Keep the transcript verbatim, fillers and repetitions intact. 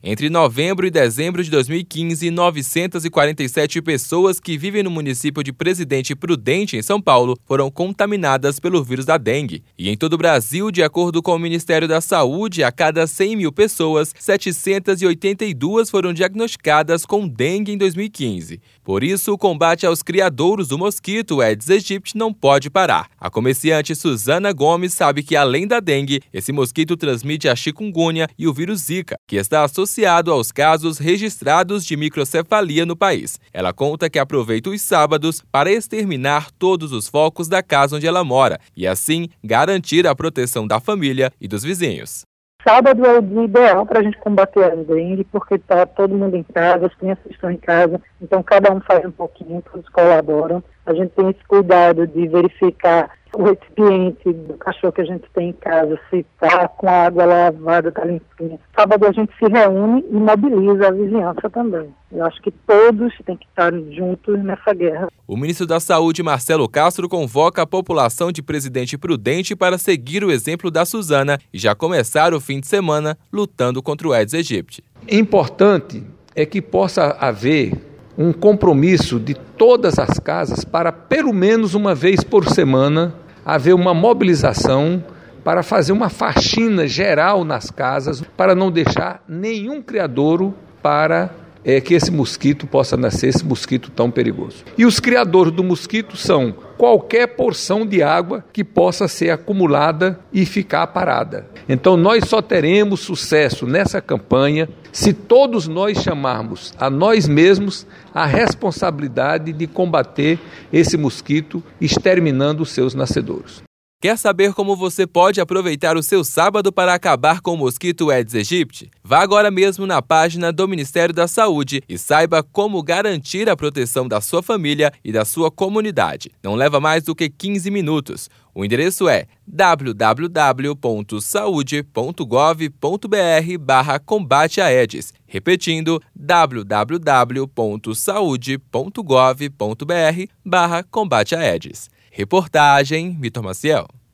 Entre novembro e dezembro de dois mil e quinze, novecentas e quarenta e sete pessoas que vivem no município de Presidente Prudente, em São Paulo, foram contaminadas pelo vírus da dengue. E em todo o Brasil, de acordo com o Ministério da Saúde, a cada cem mil pessoas, setecentas e oitenta e duas foram diagnosticadas com dengue em dois mil e quinze. Por isso, o combate aos criadouros do mosquito Aedes aegypti não pode parar. A comerciante Suzana Gomes sabe que, além da dengue, esse mosquito transmite a chikungunya e o vírus Zika, que está associado aos casos registrados de microcefalia no país. Ela conta que aproveita os sábados para exterminar todos os focos da casa onde ela mora e, assim, garantir a proteção da família e dos vizinhos. Sábado é o dia ideal para a gente combater a dengue, porque está todo mundo em casa, as crianças estão em casa, então cada um faz um pouquinho, todos colaboram. A gente tem esse cuidado de verificar o recipiente do cachorro que a gente tem em casa, se está com a água lavada, está limpinha. Sábado a gente se reúne e mobiliza a vizinhança também. Eu acho que todos têm que estar juntos nessa guerra. O ministro da Saúde, Marcelo Castro, convoca a população de Presidente Prudente para seguir o exemplo da Suzana e já começar o fim de semana lutando contra o Aedes aegypti. Importante é que possa haver um compromisso de todas as casas para, pelo menos uma vez por semana, haver uma mobilização para fazer uma faxina geral nas casas, para não deixar nenhum criadouro para é, que esse mosquito possa nascer, esse mosquito tão perigoso. E os criadores do mosquito são qualquer porção de água que possa ser acumulada e ficar parada. Então nós só teremos sucesso nessa campanha se todos nós chamarmos a nós mesmos a responsabilidade de combater esse mosquito, exterminando os seus nascedouros. Quer saber como você pode aproveitar o seu sábado para acabar com o mosquito Aedes aegypti? Vá agora mesmo na página do Ministério da Saúde e saiba como garantir a proteção da sua família e da sua comunidade. Não leva mais do que quinze minutos. O endereço é w w w ponto saude ponto gov ponto b r barra combate a Aedes. Repetindo, w w w ponto saude ponto gov ponto b r barra combate a Aedes. Reportagem Vitor Maciel.